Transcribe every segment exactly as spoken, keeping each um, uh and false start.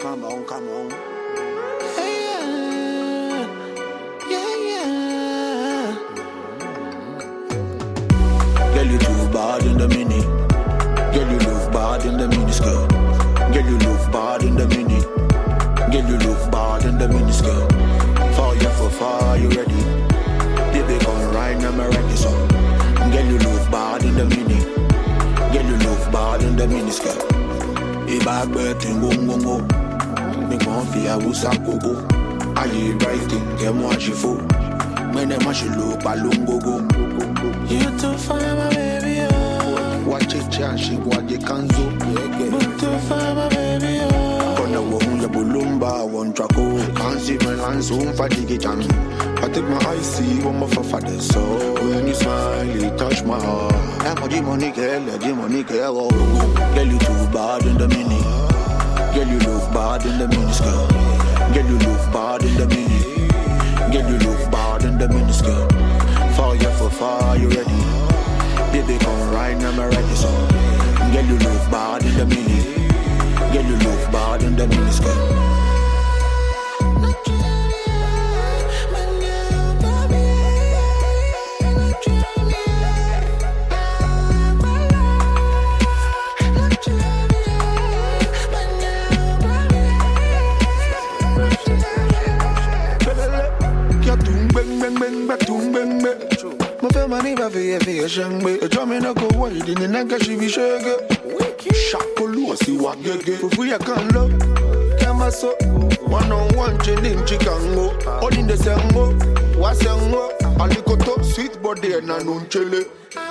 come on, come on. Yeah, yeah, yeah. Girl, you too bad in the mini. Girl, you look bad in the mini skirt. Girl, you look bad in the mini. Girl, you look bad in the mini skirt. For you, for far, you ready? Baby, come right now, I'm ready, so. Girl, you look bad in the mini. Girl, you look bad in the mini skirt. If I bet in go go go, me gon' feel I will say go go. Are you writing? Get more she fool. When them she look balloon go go. You too fine, my baby, oh. Watch it, chance she watch the canzo. You too fine, my baby, oh. Gonna go on your bulumba, one track oh. Can't see my lands home for the jam. I take my eyes see one more for father. So when you smile, you touch my heart. I'm a demonic girl, a demonic girl. Girl, you too bad in the mini. Girl, you look bad in the mini skirt. Girl, you look bad in the mini. Girl, you look bad in the mini skirt. For you, for far, you ready? Baby, come right now, I'm ready, so. Girl, you look bad in the mini. Girl, you look bad in the mini skirt. Mon fait mani va faire faire changbe. Et toi me na go wide in na ga shi bi shege. Shakolo si wa gege. Fufu ya kan lo. Kama so. One on one chilling chikango. All in the sango. Wa sango. Alikoto sweet body na nunchele.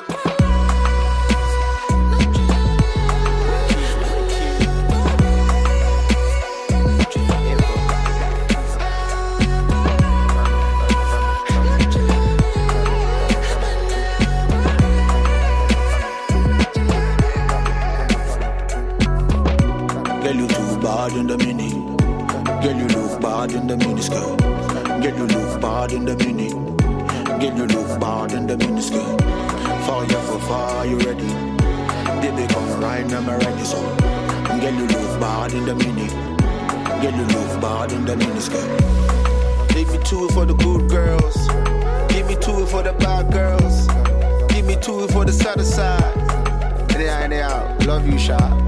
Girl, you too bad in the mini. Girl, you look bad in the mini skirt. Girl, you look bad in the mini. Girl, you look bad in the mini skirt. For you, for far, you ready? Baby, come right now, I'm ready, so. Girl, you look bad in the mini. Girl, you look bad in the mini skirt. Give me two for the good girls. Give me two for the bad girls. Give me two for the side to side. They are, they out. Love you, Sha.